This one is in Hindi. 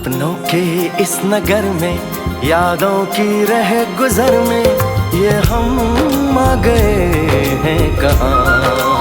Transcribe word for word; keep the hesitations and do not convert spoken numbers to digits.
सपनों के इस नगर में, यादों की रह गुजर में, ये हम आ गए हैं कहाँ।